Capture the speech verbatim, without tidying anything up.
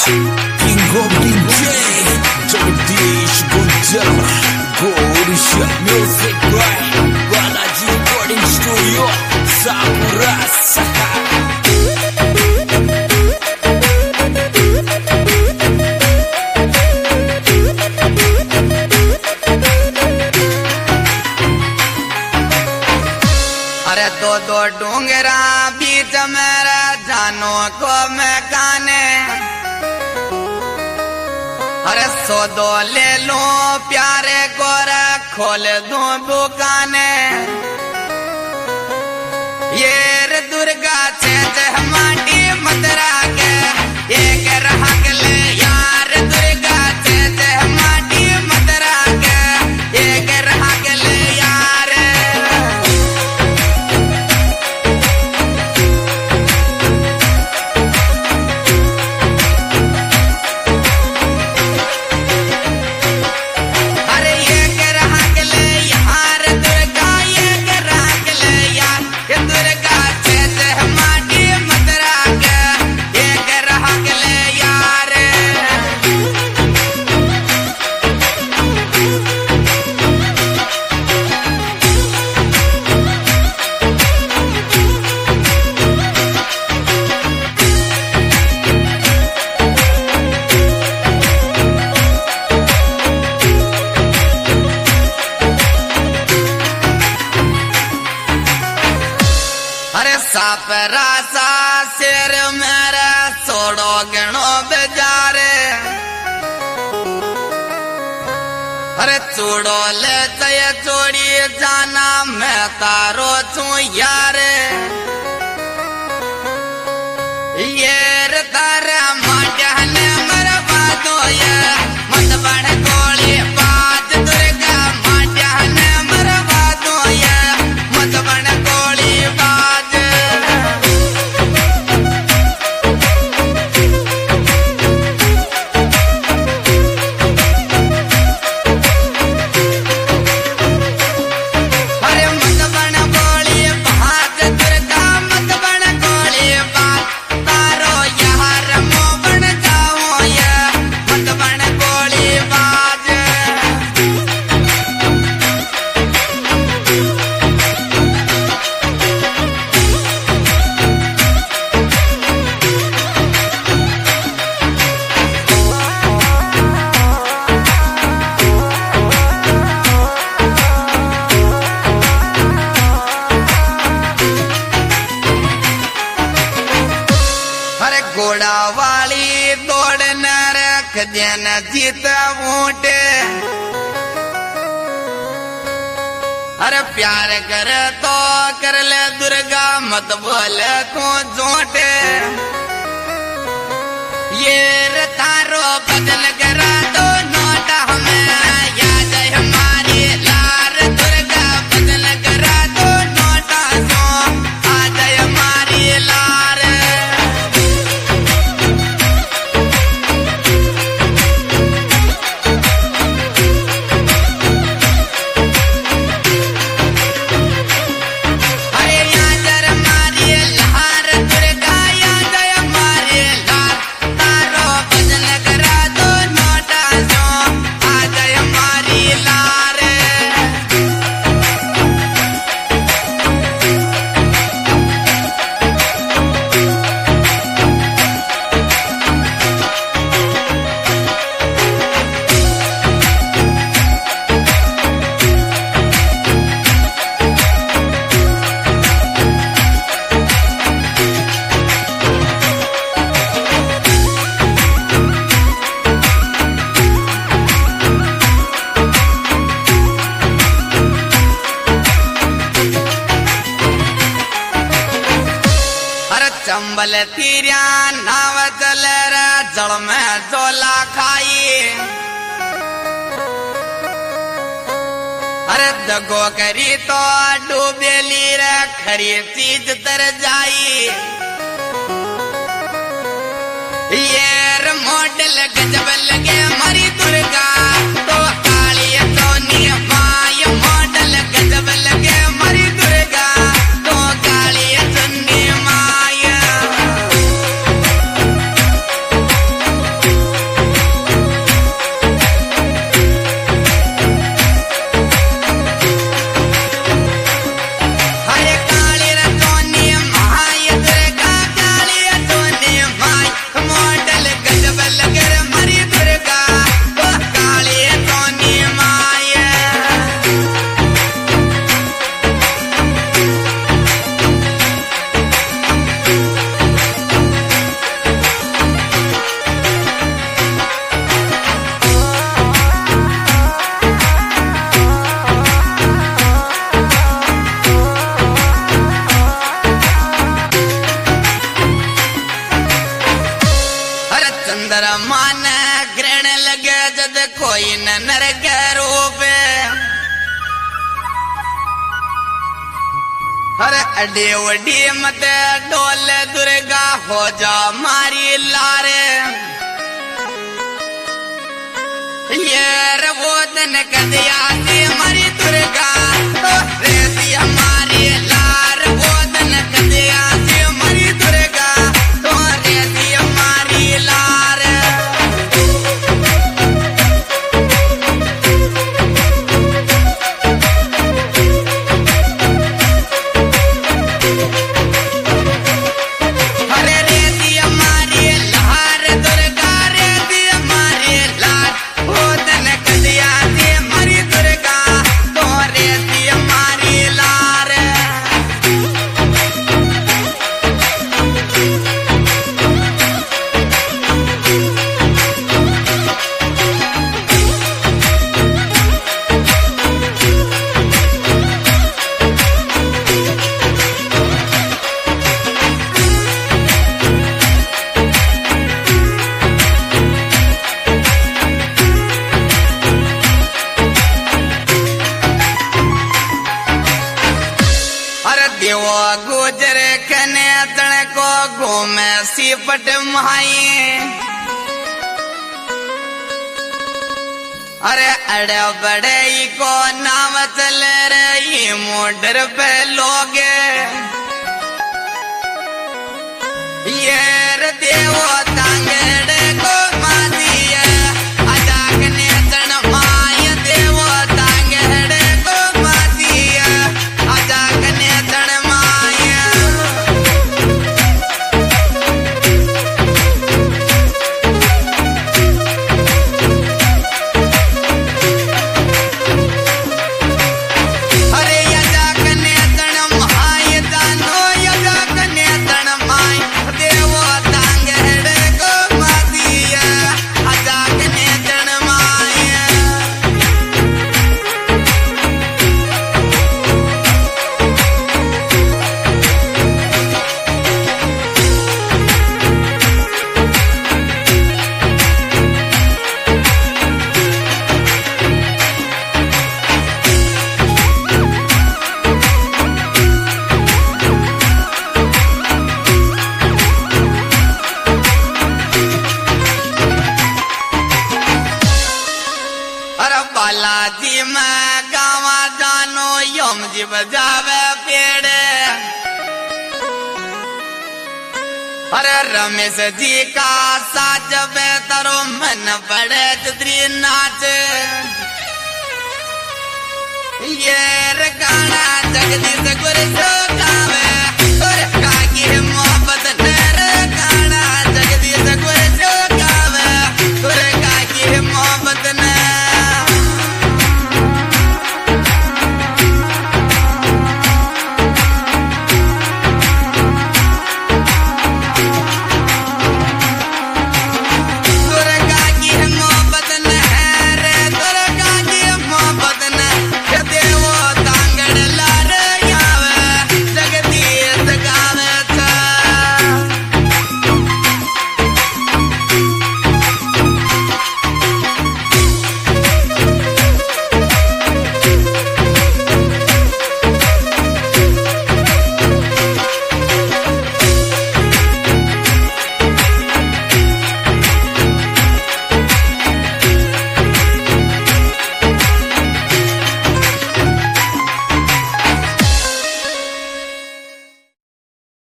King of D J, Jagdish Gujjar, Gorisha Music by Balaji Recording Studio, Sakura Saka. अरे दो दो डूंगरा बीच मेरा जानो को मैं काने, अरे सो दो ले लो प्यारे को रे खोल दो दुकाने। ये रे दुर्गा छे जय माटी मदरा के एक रहा के ले यार दुर्गा छे जय माटी मदरा के एक रहा के ले यार। रासा शेर मेरा सोड़ो गणो बेजारे, अरे चूड़ो ले तय चोड़ी जाना मैं तारो छू यारे। ये रे तारा माटिया ने मर बादो ये मत बढ़ गोली बात दुर्गा माटिया ने मर बादो ये मत बढ़ गोली बात। घोड़ा वाली दौड़ न रख जन जीत ऊँटे, अरे प्यार कर तो कर ले दुर्गा मत बोले तू झूठे। ये रे तारो बदल करा तो नोटा हमें याद है हमारी लार दुर्गा बदल करा तो नोटा सो आज हमारी लार। चंबल तीरिया नाव चले रे जल में जोला खाई, अरे दगो करी तो डूबेली रे खरी चीज तर जाई। ये मॉडल गजब लगे मरी दुर्गा तो काली सोनी माय मॉडल गजब लगे मरी दुर्गा तो काली सोनी माय। चंद्रमा ने ग्रहण लगे जद कोई न नरक रूप अरे अड्डी वड्डी मत डोल दुर्गा हो जा मारी लारे ये रवोदन कदिया सी मारी दुर्गा रे सी हमारी लार वोदन कदिया सी मारी दुर्गा तो रे सी हमारी लार अरे रे सी हमारी लार दुर्गा रे सी हमारी लार वोदन कदिया सी मारी दुर्गा तो रे सी हमारी लार अरे देवो गुजर खने तण को घूमे सिपट माई अरे अड़े बड़े को नाम चले रही मोटर पे लोग ये रे देवो तांगड़े को मादिया अजागने तण माय देवो तांगड़े को मादिया अजागने तण माया अरे अजागने तण माय जानो अजागने तण माय देवो तांगड़े को मादिया अजागने तण माया अरे बालाजी में गावा जानो यम जी बजावे पेड़ अरे रमेश जी का साज बेतरो मन पड़े चुतरी नाच ये रे गाना जगदीश गुरु